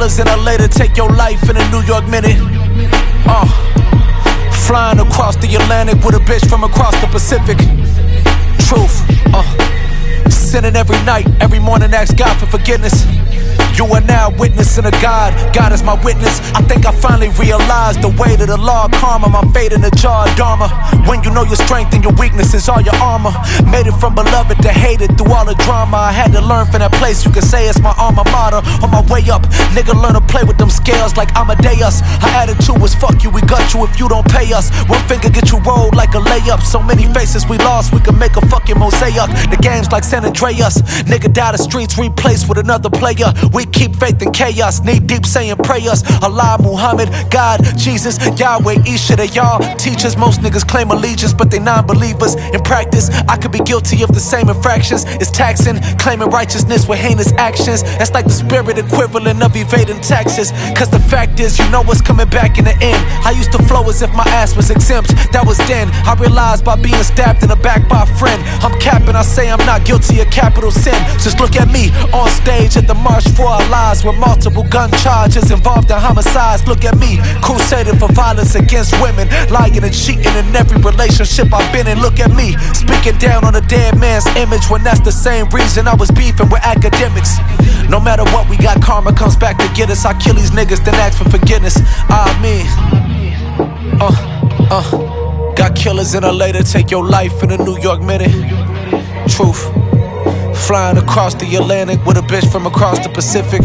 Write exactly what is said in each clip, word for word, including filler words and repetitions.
killers in L A to take your life in a New York minute. Uh, flying across the Atlantic with a bitch from across the Pacific. Truth, uh, sinning every night, every morning ask God for forgiveness. You are now witnessing a God, God is my witness. I think I finally realized the weight of the law of karma, my fate in the jar of dharma. When you know your strength and your weaknesses are your armor. Made it from beloved to hated through all the drama. I had to learn from that place, you can say it's my alma mater. On my way up, nigga learn to play with them scales like Amadeus. Her attitude was fuck you, we got you if you don't pay us. One finger get you rolled like a layup. So many faces we lost, we can make a fucking mosaic. The game's like San Andreas. Nigga die the streets, replaced with another player. We keep faith in chaos, knee deep saying prayers. Allah, Muhammad, God, Jesus, Yahweh, Isha, they y'all teachers. Most niggas claim allegiance, but they non-believers. In practice, I could be guilty of the same infractions. It's taxing, claiming righteousness with heinous actions. That's like the spirit equivalent of evading taxes. Cause the fact is, you know what's coming back in the end. I used to flow as if my ass was exempt. That was then. I realized by being stabbed in the back by a friend. I'm capping, I say I'm not guilty of capital sin. Just look at me on stage at the March for Our Lives with multiple gun charges involved in homicides. Look at me, crusading for violence against women, lying and cheating in every relationship I've been in. Look at me, speaking down on a dead man's image when that's the same reason I was beefing with academics. No matter what we got, karma comes back to get us. I kill these niggas, then ask for forgiveness. I mean, uh, uh, got killers in L A to take your life in a New York minute. Truth. Flying across the Atlantic with a bitch from across the Pacific.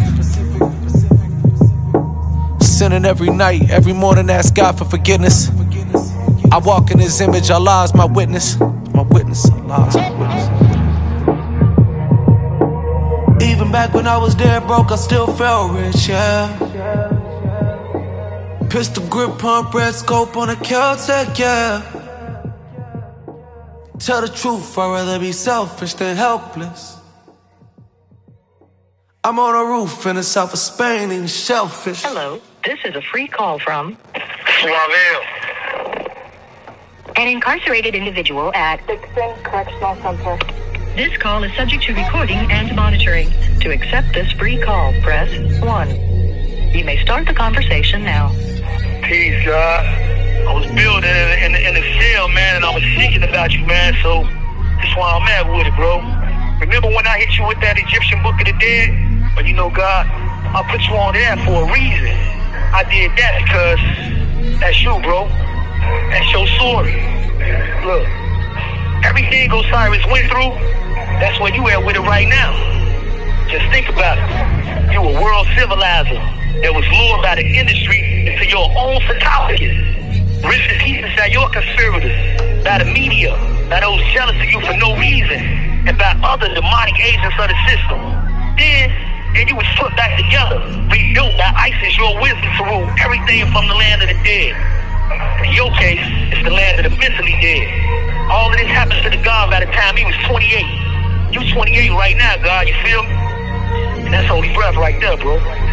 Sinning every night, every morning ask God for forgiveness. I walk in his image, Allah is my witness. My witness, Allah is my witness. Even back when I was dead broke, I still felt rich, yeah. Pistol grip, pump, red scope on a Caltech, yeah. Tell the truth, I'd rather be selfish than helpless. I'm on a roof in the south of Spain eating shellfish. Hello, this is a free call from Suaville. An incarcerated individual at Dixon Correctional Center. This call is subject to recording and monitoring. To accept this free call, press one. You may start the conversation now. Peace, God. I was building in, in, in the cell, man, and I was thinking about you, man, so that's why I'm at with it, bro. Remember when I hit you with that Egyptian Book of the Dead? But you know, God, I put you on there for a reason. I did that because that's you, bro. That's your story. Look, everything Osiris went through, that's where you at with it right now. Just think about it. You a world civilizer that was lured by the industry into your own sarcophagus. Rich and peace inside your conservatives, by the media, by those jealous of you for no reason, and by other demonic agents of the system. Then, and you was put back together, rebuilt by ISIS, your wisdom to rule everything from the land of the dead. In your case, it's the land of the mentally dead. All of this happens to the God by the time he was twenty-eight. You twenty-eight right now, God, you feel me? And that's holy breath right there, bro.